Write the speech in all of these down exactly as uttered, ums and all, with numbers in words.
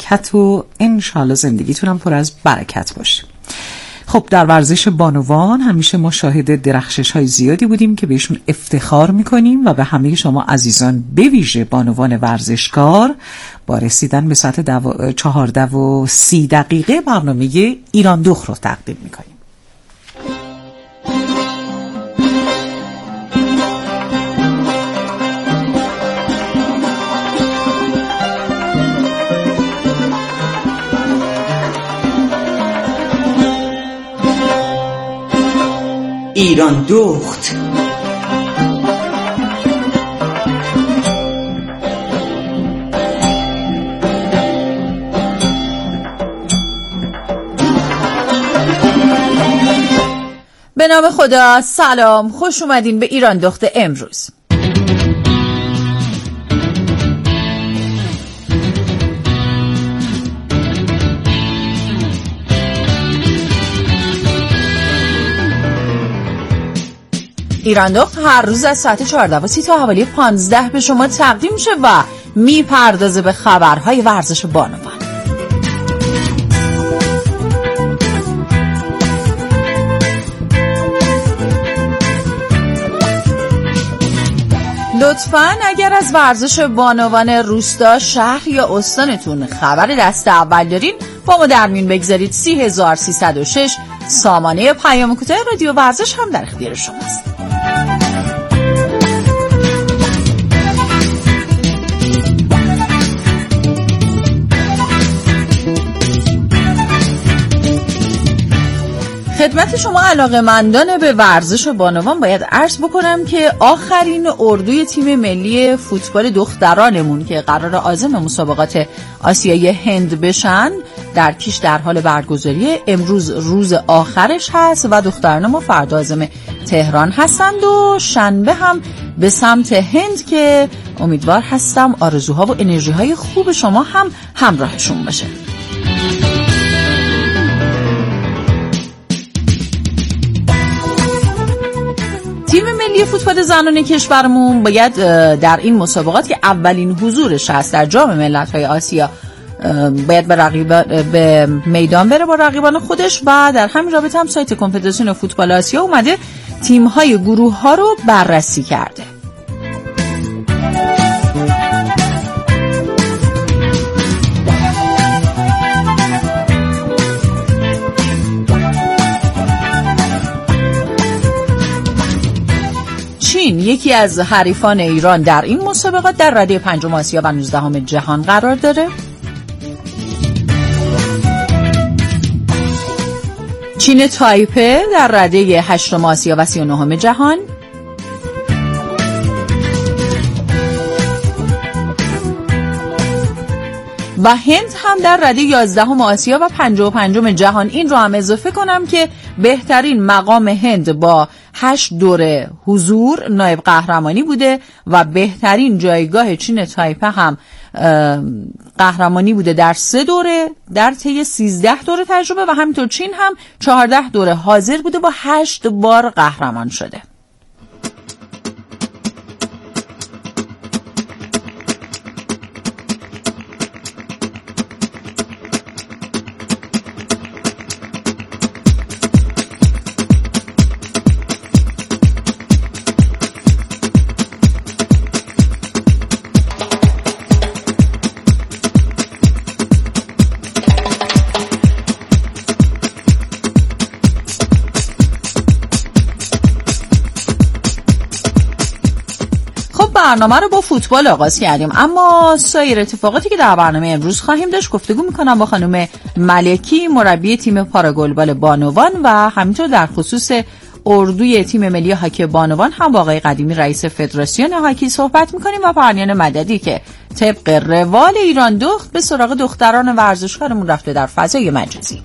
برکت و انشالله زندگیتونم پر از برکت باشه. خب در ورزش بانوان همیشه ما شاهد درخشش های زیادی بودیم که بهشون افتخار میکنیم و به همه شما عزیزان به ویژه بانوان ورزشکار با رسیدن به ساعت دو... چهارده و سی دقیقه برنامه ایران دخت رو تقدیم میکنیم. ایران دخت. به نام خدا. سلام، خوش اومدین به ایران دخت امروز. ایران دخت هر روز از ساعت چهارده و سی تا حوالی پانزده به شما تقدیم میشه و میپردازه به خبرهای ورزش بانوان. لطفاً اگر از ورزش بانوان روستا، شهر یا استانتون خبر دست اول دارین با ما در میون بگذارید. سی هزار سیصد و شش سامانه پیام کوتاه رادیو ورزش هم در اختیار شماست. خدمت شما علاقه‌مندان به ورزش بانوان باید عرض بکنم که آخرین اردوی تیم ملی فوتبال دخترانمون که قرار عازم مسابقات آسیایی هند بشن در کیش در حال برگزاری. امروز روز آخرش هست و دختران ما فردا عازم تهران هستند و شنبه هم به سمت هند که امیدوار هستم آرزوها و انرژی‌های خوب شما هم همراهشون باشه. تیم ملی فوتبال زنان کشورمون باید در این مسابقات که اولین حضورش هست در جام ملت‌های آسیا باید به رقیب به میدان بره با رقیبان خودش و در همین رابطه هم سایت کنفدراسیون فوتبال آسیا اومده تیم‌های گروه‌ها رو بررسی کرده. چین یکی از حریفان ایران در این مسابقات در رده پنجم آسیا و نوزدهم جهان قرار داره. چین تایپه در رده هشتم آسیا و سی و نهم جهان. و هند هم در رده یازدهم آسیا و پنجاه و پنجم جهان. این رو هم اضافه کنم که بهترین مقام هند با هشت دوره حضور نایب قهرمانی بوده و بهترین جایگاه چین تایپه هم قهرمانی بوده در سه دوره در طی سیزده دوره تجربه و همینطور چین هم چهارده دوره حاضر بوده با هشت بار قهرمان شده. برنامه رو با فوتبال آغاز کردیم، اما سایر اتفاقاتی که در برنامه امروز خواهیم داشت گفتگو میکنم با خانم ملکی مربی تیم پاراگلبال بانوان و همینطور در خصوص اردوی تیم ملی هاکی بانوان هم با آقای قدیمی رئیس فدراسیون هاکی صحبت میکنیم و پرنیان مددی که طبق روال ایران دخت به سراغ دختران ورزشکارمون رفته در فضای مجازی.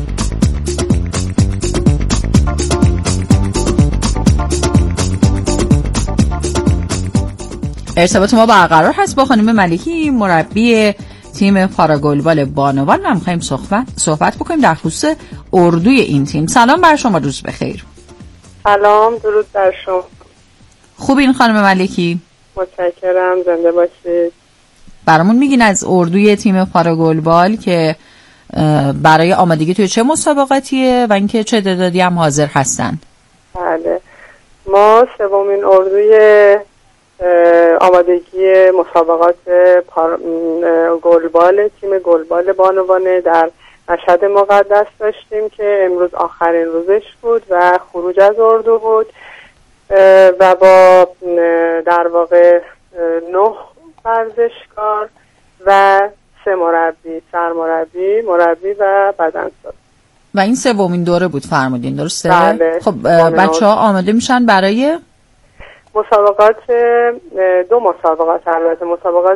ارتباط ما برقرار هست با خانم ملکی مربی تیم پاراگلبال بانوان و می‌خوایم صحبت صحبت بکنیم در خصوص اردوی این تیم. سلام بر شما، روز بخیر. سلام، درود بر شما. خوبین خانم ملکی؟ متشکرم، زنده باشید. برامون میگین از اردوی تیم پاراگلبال که برای آمادگی توی چه مسابقاتیه و اینکه چه تعدادی هم حاضر هستن؟ بله، ما سومین اردوی آمادگی مسابقات پار... گلبال تیم گلبال بانوان در مشهد مقدس داشتیم که امروز آخرین روزش بود و خروج از اردو بود و با در واقع نه ورزشکار و سه مربی، سرمربی، مربی و بدنساز. و این سومین دوره بود فرمودین، درسته؟ بله. خب بچه ها آماده میشن برای مسابقات، دو مسابقات البته، مسابقات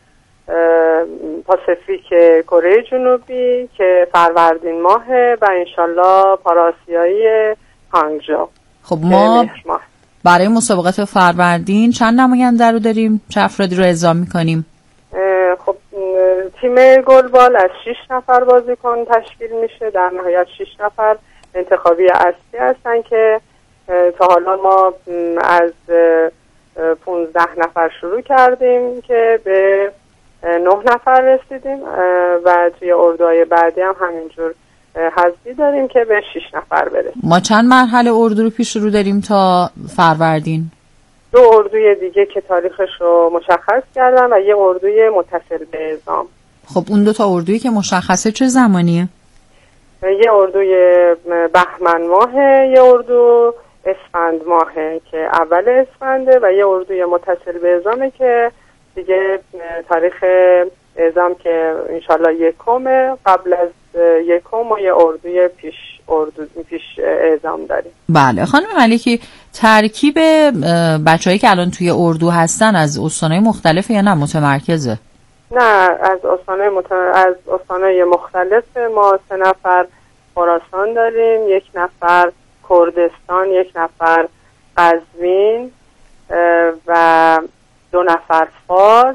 پاسفیک کره جنوبی که فروردین ماهه و انشالله پاراسیایی هانگژو. خب ما برای مسابقات فروردین چند نماینده رو داریم؟ چه افرادی رو اعزام میکنیم؟ خب تیم گلبال از شش نفر بازیکن تشکیل میشه، در نهایت شش نفر انتخابی اصلی هستن که تا حالا ما از پونزده نفر شروع کردیم که به نه نفر رسیدیم و توی اردوهای بعدی هم همینجور حذفی داریم که به شش نفر برسیم. ما چند مرحله اردو رو پیش رو داریم تا فروردین؟ دو اردوی دیگه که تاریخش رو مشخص کردن و یه اردوی متصل به اعزام. خب اون دو تا اردویی که مشخصه چه زمانیه؟ یه اردوی بهمن ماهه، یه اردو اسفند ماهه که اول اسفنده و یه اردوی متصل به اعزامه که دیگه تاریخ اعزام که انشالله یکمه، قبل از یکم ما یه اردوی پیش اردو پیش اعزام داریم. بله خانم ملکی، ترکیب بچه‌هایی که الان توی اردو هستن از استان‌های مختلفه یا نه متمرکزه؟ نه، از استان‌های مت... از استان‌های مختلف. ما سه نفر خراسان داریم، یک نفر کردستان، یک نفر قزوین و دو نفر فارس،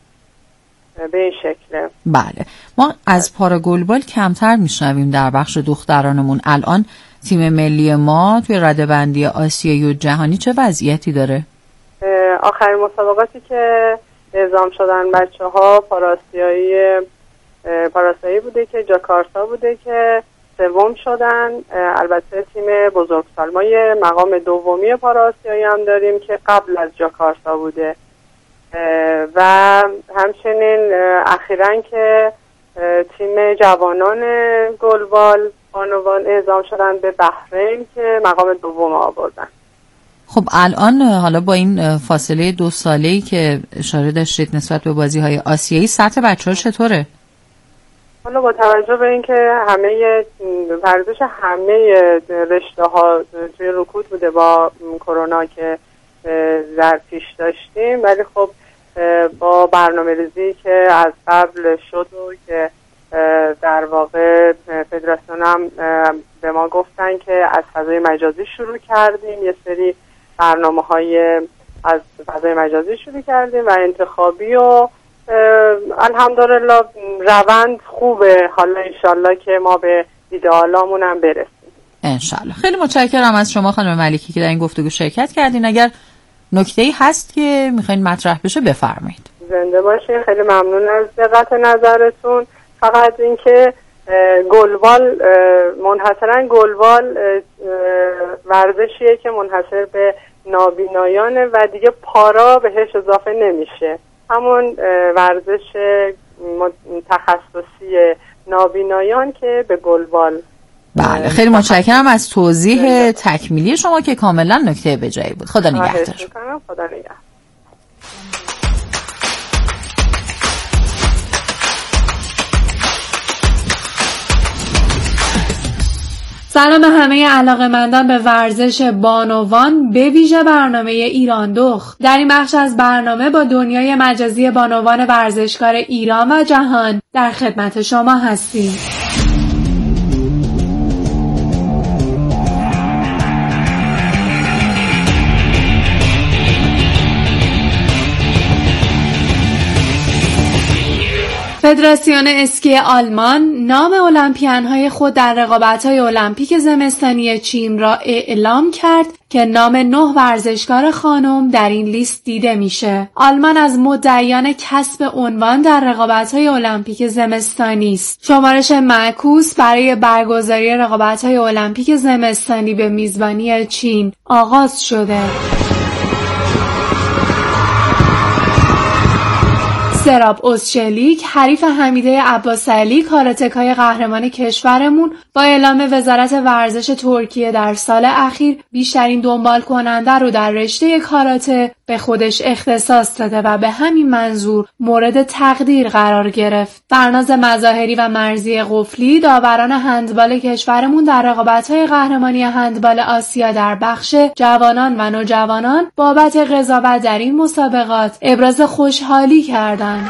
به این شکله. بله، ما از پاراگلبال کمتر میشنویم در بخش دخترانمون. الان تیم ملی ما توی رده‌بندی آسیایی و جهانی چه وضعیتی داره؟ آخرین مسابقاتی که اعزام شدن بچه ها پاراسیایی پاراسیایی بوده که جاکارتا بوده که سوم شدن. البته تیم بزرگسال ما یه مقام دومی پاراسیایی هم داریم که قبل از جاکارتا بوده و همچنین اخیراً که تیم جوانان گلبال بانوان اعزام شدن به بحرین که مقام دوم آوردن. خب الان حالا با این فاصله دو ساله‌ای که اشاره داشتید نسبت به بازی‌های آسیایی، سطح بچه‌ها چطوره؟ حالا با توجه به اینکه همه ورزش همه رشته‌ها توی رکود بوده با کرونا که در پیش داشتیم، ولی خب با برنامه‌ریزی که از قبل شد و که در واقع فدراسیون هم به ما گفتن که از فضای مجازی شروع کردیم، یه سری برنامه‌های از فضای مجازی شروع کردیم و انتخابی و الحمدلله روند خوبه. حالا انشالله که ما به ایدئالامون هم برسیم انشالله. خیلی متشکرم از شما خانم ملکی که در این گفتگو شرکت کردین. اگر نکته‌ای هست که میخواین مطرح بشه بفرمایید. زنده باشین، خیلی ممنون از دقت نظرتون. فقط اینکه گلبال منحصرا گلبال ورزشیه که منحصر به نابینایانه و دیگه پارا بهش اضافه نمیشه. همون ورزش تخصصی نابینایان که به گلبال. بله خیلی متشکرم از توضیح تکمیلی شما که کاملا نکته به جایی بود. خدا نگهدار. خدا نگهدار. سلام همه علاقه‌مندان به ورزش بانوان، به ویژه برنامه ایران دخت. در این بخش از برنامه با دنیای مجازی بانوان ورزشکار ایران و جهان در خدمت شما هستیم. فدراسیون اسکی آلمان نام المپیان‌های خود در رقابت‌های المپیک زمستانی چین را اعلام کرد که نام نه ورزشکار خانم در این لیست دیده میشه. آلمان از مدعیان کسب عنوان در رقابت‌های المپیک زمستانی است. شمارش معکوس برای برگزاری رقابت‌های المپیک زمستانی به میزبانی چین آغاز شده. سراب اوزچلیک حریف حمیده عباسعلی کاراتکای قهرمان کشورمون با اعلام وزارت ورزش ترکیه در سال اخیر بیشترین دنبال کننده رو در رشته کاراته به خودش اختصاص داده و به همین منظور مورد تقدیر قرار گرفت. فرناز مظاهری و مرضی قفلی داوران هندبال کشورمون در رقابت‌های قهرمانی هندبال آسیا در بخش جوانان و نوجوانان بابت قضاوت در این مسابقات ابراز خوشحالی کردند.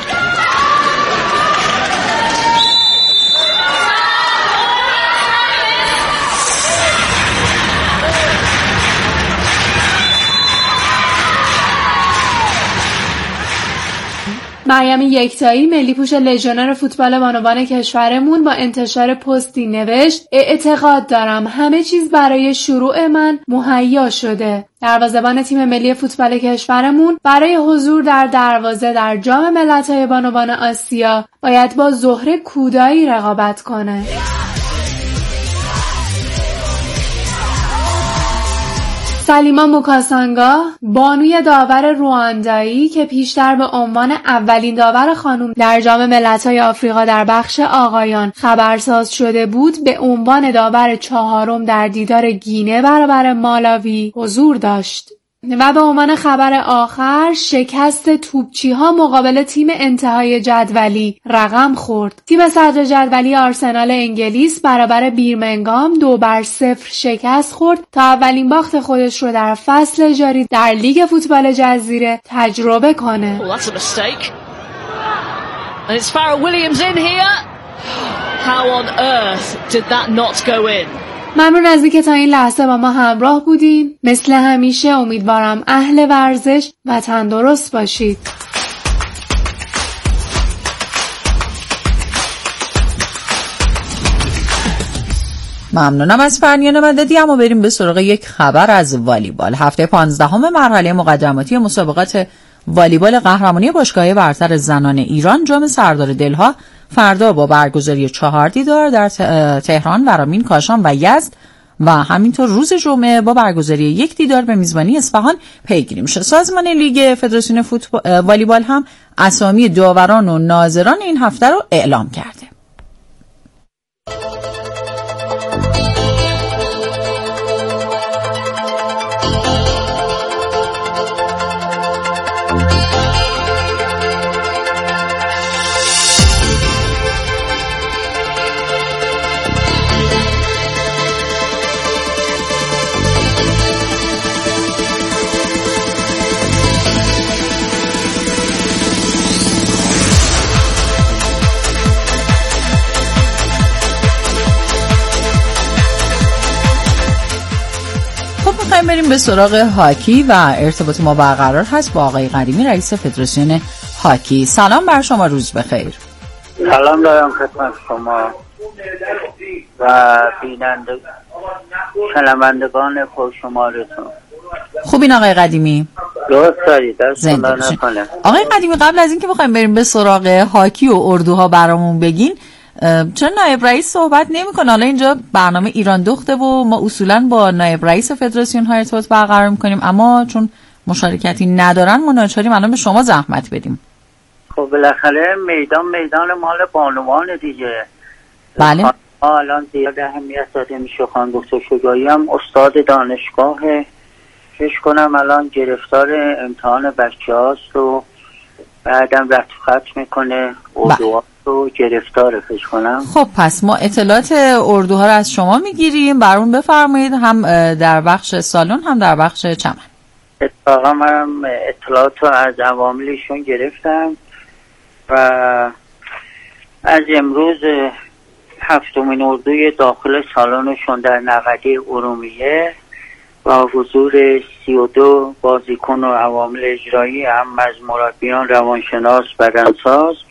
مریم یکتایی ملی پوش لژیونر فوتبال بانوان کشورمون با انتشار پستی نوشت: اعتقاد دارم همه چیز برای شروع من مهیا شده. دروازه‌بان تیم ملی فوتبال کشورمون برای حضور در دروازه در جام ملت‌های بانوان آسیا باید با زهره کودایی رقابت کنه. سلیما موکاسانگا بانوی داور رواندایی که پیشتر به عنوان اولین داور خانم در جام ملت‌های آفریقا در بخش آقایان خبرساز شده بود، به عنوان داور چهارم در دیدار گینه برابر مالاوی حضور داشت و به عنوان خبر آخر شکست توپچی‌ها مقابل تیم انتهای جدولی رقم خورد. تیم صدر جدولی آرسنال انگلیس برابر بیرمنگام دو بر صفر شکست خورد تا اولین باخت خودش رو در فصل جاری در لیگ فوتبال جزیره تجربه کنه. Oh, that's a mistake. And it's Farrell Williams in here. How on earth did that not go in? ممنون از اینکه تا این لحظه با ما همراه بودین. مثل همیشه امیدوارم اهل ورزش و تندرست باشید. ممنونم از فرنیان مددی. اما بریم به سراغ یک خبر از والیبال. هفته پانزدهم مرحله مقدماتی مسابقات والیبال قهرمانی باشگاه برتر زنان ایران جام سردار دلها فردا با برگزاری چهار دیدار در تهران، ورامین، کاشان و یزد و همینطور روز جمعه با برگزاری یک دیدار به میزبانی اصفهان پیگیری میشه. سازمان لیگ فدراسیون فوتبال والیبال هم اسامی داوران و ناظران این هفته رو اعلام کرده. بریم به سراغ هاکی و ارتباط ما برقرار هست با آقای قدیمی، رئیس فدراسیون هاکی. سلام بر شما، روز بخیر. سلام دارم خدمت شما و بیننده شنوندگان پرشمارتون. خوبین آقای قدیمی؟ درست دارید، دستون در نکنه. آقای قدیمی، قبل از اینکه بخوایم بریم به سراغ هاکی و اردوها برامون بگین، چون نایب رئیس صحبت نمی‌کنه؟ حالا اینجا برنامه ایران دخته و ما اصولاً با نایب رئیس فدراسیون ها ارتباط برقرار می‌کنیم، اما چون مشارکتی ندارن ما ناچاریم الان به شما زحمت بدیم. خب بالاخره میدان میدان مال بانوان دیگه. بله. ما الان زیاد اهمیت داده میشه. خانم دکتر شجاعی هم استاد دانشگاهه، فکر کنم الان گرفتار امتحان بچه‌هاست و بعدم رفت خط میکنه اردوها رو گرفتاره فکر کنم. خب پس ما اطلاعات اردوها رو از شما میگیریم، برامون بفرمایید، هم در بخش سالن هم در بخش چمن. اتفاقا منم اطلاعات رو از عواملشون گرفتم و از امروز هفتمین اردوی داخل سالنشون در نقدی ارومیه با حضور سی و دو بازیکن و عوامل اجرایی هم از مربیان، روانشناس، بدنساز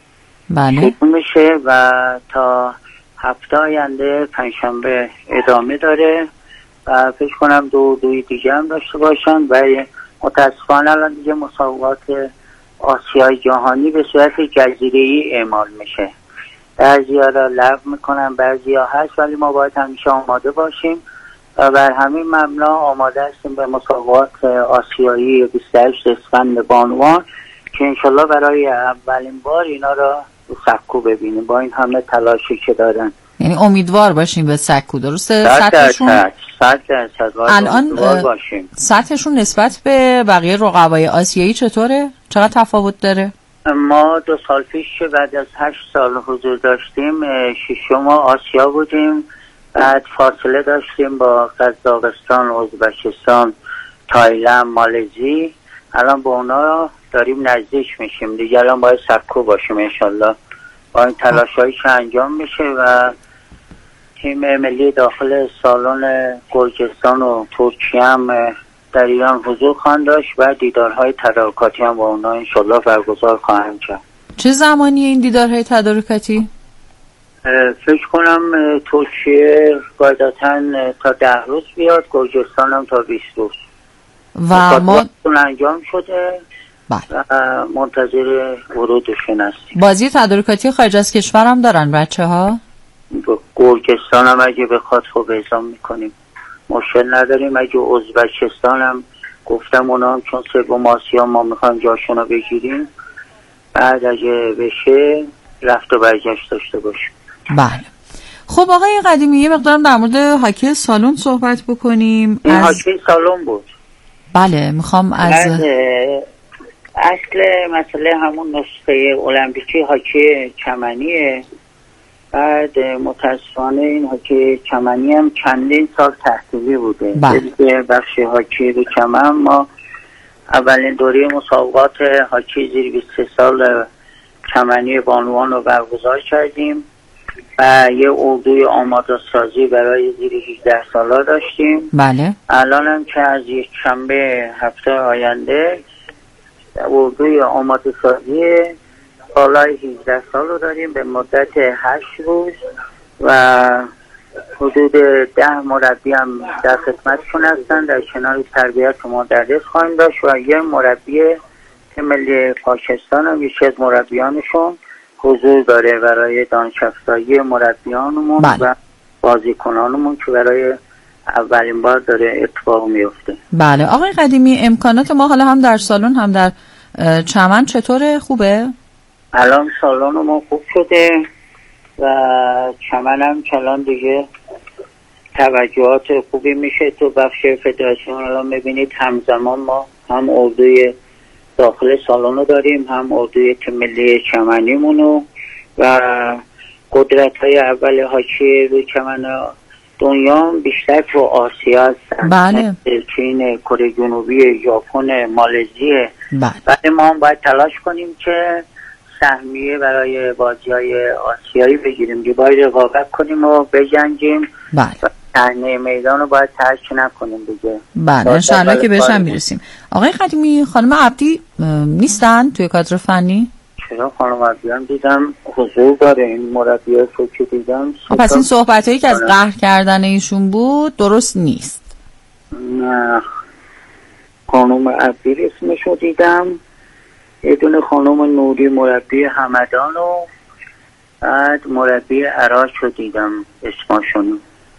بله. شروع میشه و تا هفته آینده پنجشنبه ادامه داره و فکر کنم دو دوی دیگه هم داشته باشن و متاسفانه الان دیگه مسابقات آسیای جهانی به صورت جزیره‌ای اعمال میشه. بعضی‌ها را لغو میکنن، بعضی‌ها هست، ولی ما باید همیشه آماده باشیم و بر همین مبنا آماده هستیم به مسابقات آسیایی بیست و هشت اسفند بانوان که انشالله برای اولین بار اینا را سکو ببینیم با این همه تلاشی که دارن. یعنی امیدوار باشیم به سکو، درسته؟ سطحشون الان سطحشون نسبت به بقیه رقبای آسیایی چطوره؟ چقدر تفاوت داره؟ ما دو سال پیش که بعد از هشت سال حضور داشتیم ششم آسیا بودیم، بعد فاصله داشتیم با قزاقستان، ازبکستان، تایلند، مالزی. الان با اونا داریم نزدیک میشیم دیگه، الان باید سکو باشیم انشالله. با این تلاشایی که انجام میشه و تیم ملی داخل سالن گرجستان و ترکیه هم در ایران حضور خواهند داشت و دیدارهای تدارکاتی هم با اونا انشالله برگزار خواهند کرد. چه زمانی این دیدارهای تدارکاتی؟ فکر کنم ترکیه قاعدتاً تا ده روز بیاد، گرجستان هم تا بیست روز و ما انجام شده بله. و منتظر ورودشون هستیم. بازی تدارکاتی خارج از کشور هم دارن بچه ها؟ گرجستان هم اگه بخواد خوب اعزام میکنیم، مشکل نداریم. اگه ازبکستان هم گفتم اونا هم چون سوم آسیا ما میخوایم جاشون رو بگیریم، بعد اگه بشه رفت و برگشت داشته باشیم. بله. خب آقای قدیمی یه مقدارم در مورد هاکی سالن صحبت بکنیم. این از... هاکی سالن بود. بله میخوام از اصل مسئله همون نسخه المپیکی هاکی چمنیه. بعد متاسفانه این هاکی چمنی هم چندین سال تحصیلی بوده. بله. بخش هاکی رو چمن ما اولین دوره مسابقات هاکی زیر بیست و سه سال چمنی بانوان رو برگزار کردیم و یه اردوی آماده سازی برای زیر هجده سالا داشتیم. بله. الان هم که از یک شنبه هفته آینده اردوی آماده سازی بالای هجده سال رو داریم به مدت هشت روز و حدود ده مربی هم در خدمتشون هستن. در کنار تربیت ما درس خواهیم داشت و یه مربی تیم ملی پاکستان هم یکی از مربیانشون حضور داره برای دانش‌افزایی مربیانمون بله. و بازیکنانمون که برای اولین بار داره اتفاق میفته. بله. آقای قدیمی امکانات ما حالا هم در سالن هم در چمن چطوره؟ خوبه؟ الان سالن ما خوب شده و چمن هم کلان دیگه توجهات خوبی میشه تو بخش فدراسیون. الان میبینید همزمان ما هم اردوی داخل سالن رو داریم، هم اردوی تیم ملی چمنیمونو و قدرت های اول هاکی روی چمن دنیا بیشتر تو آسیا هستن. بله. چین، کره جنوبی، ژاپن، مالزی. بله. بعد ما هم باید تلاش کنیم که سهمیه برای بازی‌های آسیایی بگیریم، که باید رقابت کنیم و بجنگیم. بله. صحنه میدان رو باید ترک نکنیم دیگه. بله انشاءالله که بهش هم میرسیم. آقای قدیمی خانم عبدی نیستن توی کادر فنی؟ چرا خانم عبدی هم دیدم حضور داره. این مربیای که دیدم. پس این صحبتایی که از قهر کردن ایشون بود درست نیست؟ نه خانم عبدی اسمشو دیدم، یه دونه خانم نوری مربی همدان و بعد مربی عراق رو دیدم اسمشونو.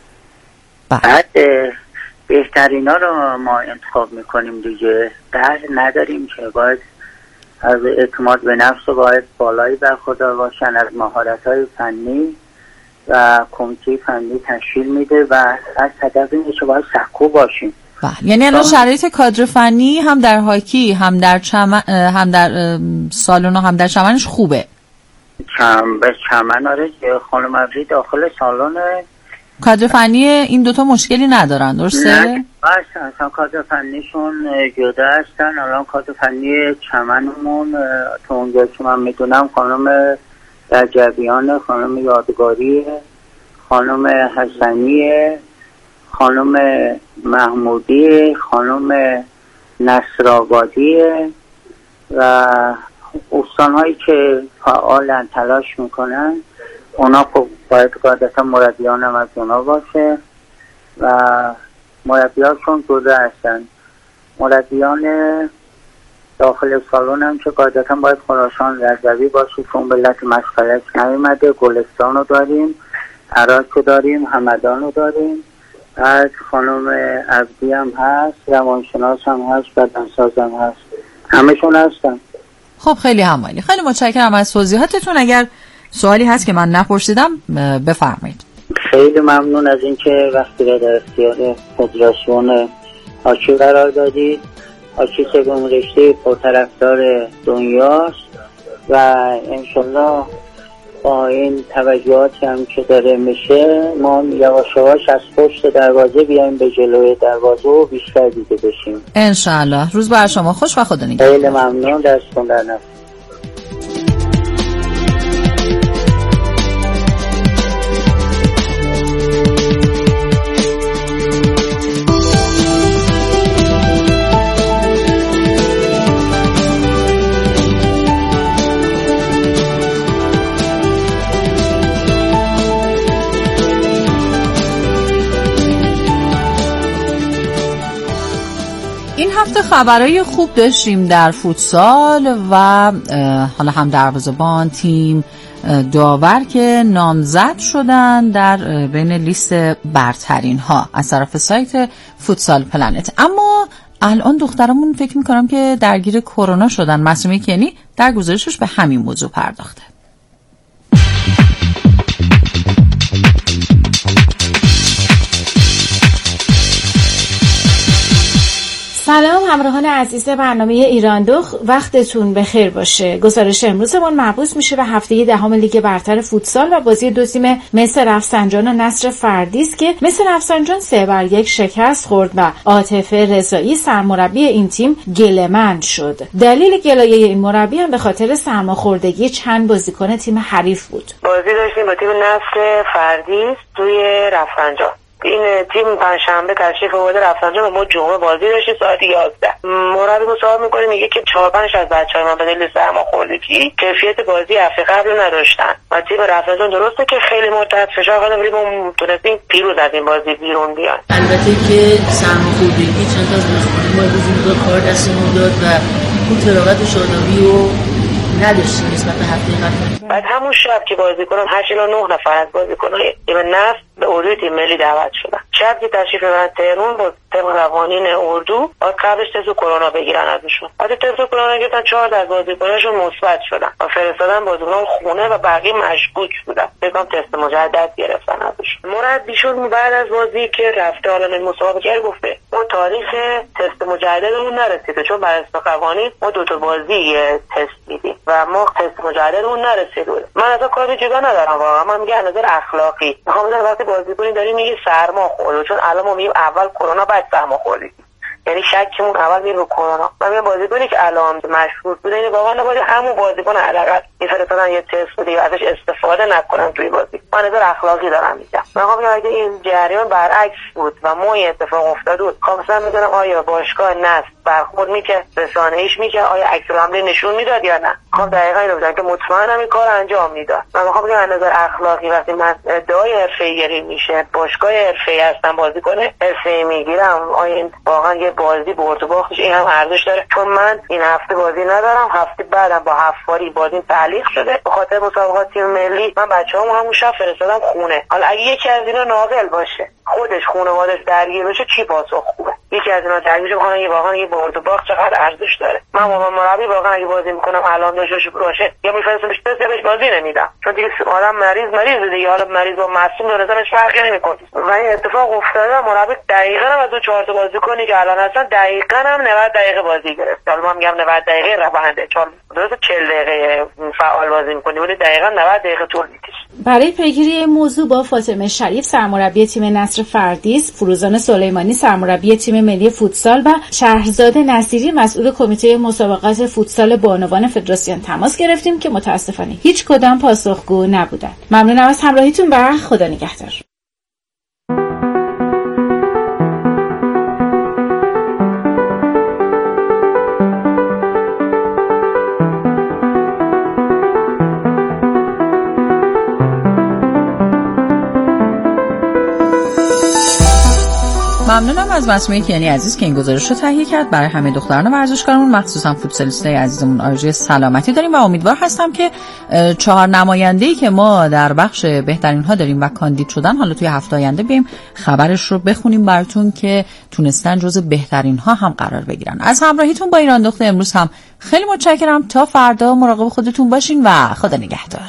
بعد بهترین ها رو ما انتخاب میکنیم دیگه، قهر نداریم که باید از اعتماد به نفس و باید بالایی برخوردار باشن، از مهارت های فنی و کمیته فنی تشکیل میده و از هدف اینه که باید سکو باشیم. بله. یعنی الان شرایط کادر فنی هم در هاکی هم در چمن هم در سالن هم در چمنش خوبه. چم به چمن آره خانم عبدی داخل سالن کادر فنی این دوتا مشکلی ندارن درسته؟ نه اصلا اصلا کادر فنیشون جدا هستن. الان کادر فنی چمنمون تو اونجا که من میدونم خانم رجبیان، خانم یادگاری، خانم حسنی، خانم محمودی، خانم نصرآبادی و استان‌هایی که فعالن تلاش میکنن اونا خب باید قاعدتا مربیان هم از اونا باشه و مربیانشون جدا هستن. مربیان داخل سالن هم که قاعدتا باید خراسان رضوی باشه چون بلت مسخره‌اش نیومده. گلستان رو داریم، عراق رو داریم، همدان رو داریم، بعد خانم عبدی هم هست، روانشناس هم هست، بدنساز هم هست، همشون هستن. خب خیلی همالی. خیلی متشکرم از توضیحاتتون. اگر سوالی هست که من نپرسیدم بفرمایید. خیلی ممنون از اینکه وقتی را در اختیار فدراسیون هاکی قرار دادید. هاکی سوم رشته پرطرفدار دنیاست و انشالله با این توجهاتی هم که داره میشه ما یواش یواش از پشت دروازه بیایم به جلوی دروازه و بیشتر دیده بشیم انشالله. روز بر شما خوش و خدا نگهدار. خیلی ممنون. دستتون در نفس. این هفته خبرهای خوب داشتیم در فوتسال و حالا هم دروازه‌بان، تیم، داور که نامزد شدن در بین لیست برترین ها از طرف سایت فوتسال پلنت. اما الان دخترمون فکر میکنم که درگیر کرونا شدن. معصومه کنی در گزارشش به همین موضوع پرداخته. سلام همراهان عزیز برنامه ایران دو، وقتتون بخیر باشه. گزارش امروزمون مربوط میشه به هفته دهم لیگ برتر فوتسال و بازی دو تیم مس رفسنجان و نصر فردی است که مس رفسنجان سه بر یک شکست خورد و عاطف رضایی سرمربی این تیم گله‌مند شد. دلیل گلایه این مربی هم به خاطر سرماخوردگی چند بازیکن تیم حریف بود. بازی داشتیم با تیم نصر فردی توی رفسنجان. این تیم پنجشنبه تشریف آورده رفسنجان و ما جمعه بازی داشتیم ساعت یازده. مربی مصاحبه میکنه میگه که چهار پنج از بچه‌ها من به دلیل سرماخوردگی کیفیت بازی هفته قبل نداشتن و تیم رفسنجان درسته که خیلی مرتد فشار قدم ولی ما تونستیم پیروز از این بازی بیرون بیان. البته که سرماخوردگی چند تا از بازیکن‌ها ما بزرگا کار دستمون داد و اون فراغت شادابی و نداشتیم نسبت به هفته قبل. بعد همون شب که بازیکنان هشت الی نه نفر از بازیکن‌های تیم نفت به اردوی تیم ملی دعوت شدن. شب که تشریف ببرن تهران با طبق قوانین اردو بعد قبلش تست کرونا بگیرن ازشون. بعد تست کرونا گرفتن چهار از بازیکناشون مثبت شدن و فرستادن بازیکنان خونه و بقیه مشکوک بودن. بگم تست مجدد گرفتن ازشون. مربیشون بعد از بازی که رفته حالا مسابقه گفته ما تاریخ تست مجددمون نرسیده چون بر اساس قوانین ما دو تا بازی تست میدیم و ما تست مجددمون نرسیده. من اصلا کاری جدا ندارم واقعا. من میگم از نظر اخلاقی میخوام بذارم وقتی بازیکنی داری میگه سرما خورده چون الان ما میگیم اول کرونا بعد سرما خوردی یعنی شکمون اول میره رو کرونا. من میگم بازیکنی که الان مشهور بوده این واقعا نباید همون بازیکن حداقل میفرستادن یه تست بده یا ازش استفاده نکنن توی بازی. من نظر اخلاقی دارم میگم. من میگم اگه این جریان برعکس بود و ما این اتفاق افتاد بود خواستم میدونم آیا باشگاه نصر برخورد میکرد رسانه‌ایش میکرد آیا عکس العمل نشون میداد یا نه. خب دقیقاً اینو بودن که مطمئنم این کار انجام میداد. من میخوام بگم از نظر اخلاقی وقتی من ادعای حرفه‌ای میشه باشگاه حرفه‌ای هستن بازیکن حرفه‌ای میگیرم آیا این واقعا یه بازی برد و باختش این هم ارزش داره چون من این هفته بازی ندارم. هفته بعدم با حفاری بازی تعلیق شده به خاطر مسابقات تیم ملی. من بچه‌هامو همون شب فرستادم خونه. حالا اگه یکی از اینا ناقل باشه خودش خانواده‌اش درگیر بشه چی پاسخ خوبه؟ یکی از اینا درگیر بشه یه واقعا یه برد و باخت چقدر ارزش داره. من با مربی واقعا اگه بازی میکنم الان داشته باشه یا میفرستمش تست بهش بازی نمیدم چون دیگه آدم مریض مریض دیگه. حالا مریض با معصوم به نظرش فرقی نمیکنه و این اتفاق افتاده. مربی دقیقاً از اون چهار تا بازیکنی که الان هستن دقیقاً هم نود دقیقه بازی گرفت. حالا من میگم نود دقیقه رونده چون درست چهل دقیقه فعال بازی می‌کنی ولی دقیقاً نود دقیقه طول می‌کشه. برای پیگیری این موضوع با فاطمه شریف سرمربی تیم نصر فردیس، فروزان سلیمانی سرمربی تیم ملی فوتسال و شهرزاد نصیری مسئول کمیته مسابقات فوتسال بانوان فدراسیون تماس گرفتیم که متاسفانه هیچ کدام پاسخگو نبودند. ممنونم از همراهیتون و خدا نگهدار. ممنونم از مسئولیت کیانی عزیز که این گزارش رو تهیه کرد. برای همه دختران ورزشکارمون مخصوصا فوتسالیستای عزیزمون آرزوی سلامتی داریم و امیدوار هستم که چهار نماینده‌ای که ما در بخش بهترین ها داریم و کاندید شدن حالا توی هفته آینده بریم خبرش رو بخونیم براتون که تونستن جزو بهترین ها هم قرار بگیرن. از همراهیتون با ایران دختر امروز هم خیلی متشکرم. تا فردا مراقب خودتون باشین و خدا نگهدار.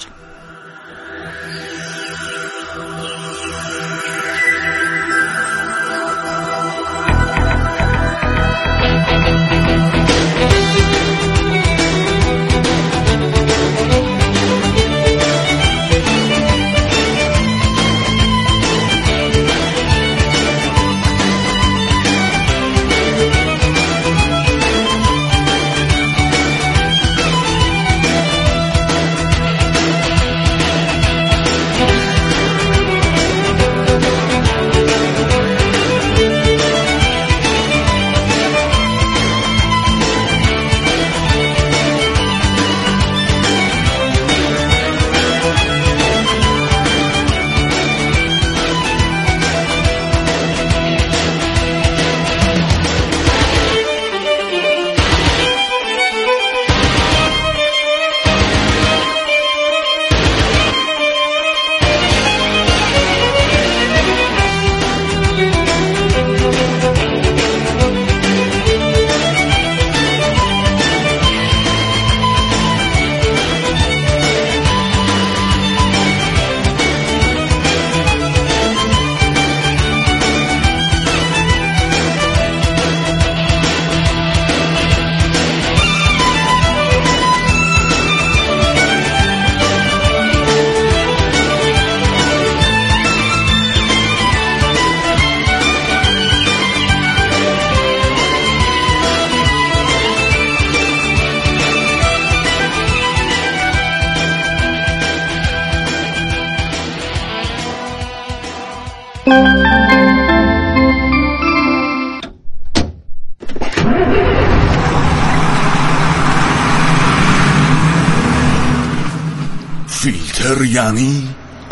فیلتر یعنی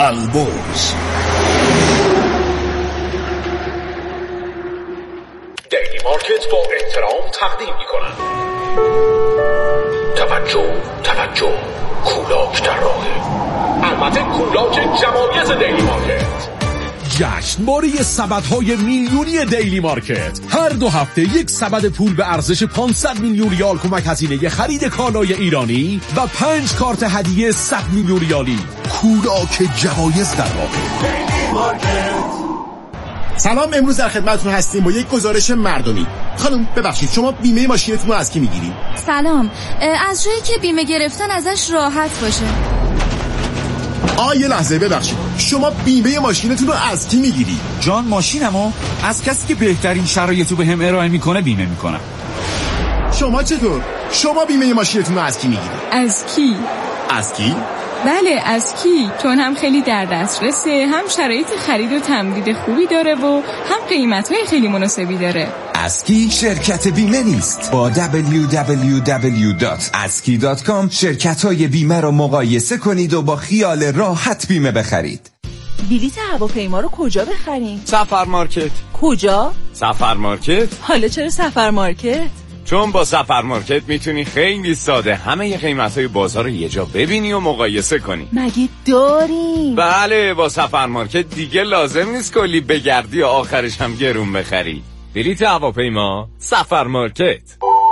البرز. دیلی مارکت با احترام تقدیم می‌کند. توجه توجه کولاک در راهه. البته کولاک جمایز دیلی مارکت. جشنواره سبدهای میلیونی دیلی مارکت. هر دو هفته یک سبد پول به ارزش پانصد میلیون ریال کمک هزینه خرید کالای ایرانی و پنج کارت هدیه صد میلیون ریالی. کولاک جوایز در راه. دیلی مارکت. سلام، امروز در خدمتتون هستیم با یک گزارش مردمی. خانم ببخشید، شما بیمه ماشینتون رو از کی میگیرید؟ سلام، از جایی که بیمه گرفتن ازش راحت باشه. آ یه لحظه ببخشید، شما بیمه ماشینتون رو از کی میگیری؟ جان ماشینمو از کسی که بهترین شرایطو به هم ارائه میکنه بیمه میکنم. شما چطور؟ شما بیمه ماشینتون رو از کی میگیری؟ از کی؟ از کی؟ بله از کی، چون هم خیلی در دسترسه، هم شرایط خرید و تمدید خوبی داره و هم قیمت‌های خیلی مناسبی داره. اسکی شرکت بیمه نیست. با دبلیو دبلیو دبلیو دات اسکی دات کام شرکت‌های بیمه رو مقایسه کنید و با خیال راحت بیمه بخرید. بلیط هواپیما رو کجا بخریم؟ سفر مارکت. کجا؟ سفر مارکت. حالا چرا سفر مارکت؟ چون با سفر مارکت میتونی خیلی ساده همه ی قیمت‌های بازار رو یه جا ببینی و مقایسه کنی. مگه داریم؟ بله، با سفر مارکت دیگه لازم نیست کلی بگردی و آخرش هم گرون بخری. بلیط هواپیما سفر مارکت.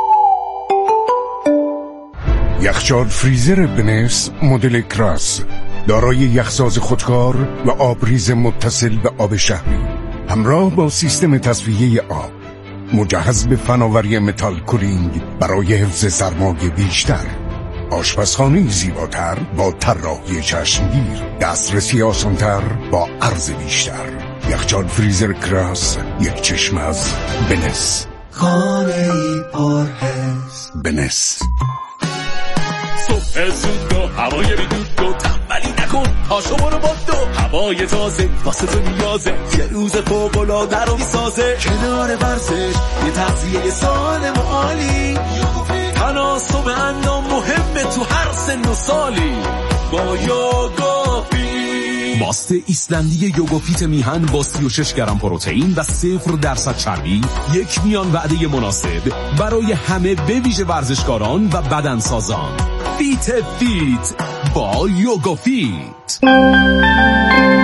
یخچال فریزر بنس مدل کراس دارای یخساز خودکار و آبریز متصل به آب شهری همراه با سیستم تصفیه آب، مجهز به فناوری متال کولینگ برای حفظ سرمایه بیشتر، آشپزخانه زیباتر با طراحی چشمگیر، دسترسی آسانتر با عرض بیشتر. یخچال فریزر کراس، یک چشم از بنس. خانه ای پرحس بنس. صبح زود و هوای بیدود و تنبلی نکن، پاشو برو با دو هوای تازه واسه تو نیازه، یه روز فوق‌العاده رو میسازه. کنار ورزش یه تغذیه سالم و عالی، تناسب اندام مهمه تو هر سن و سالی. با یوگا فیت ماست ایسلندی یوگوفیت میهن با سی و شش گرم پروتئین و صفر درصد چربی، یک میان وعده مناسب برای همه به ویژه ورزشکاران و بدنسازان. فیت فیت با یوگوفیت.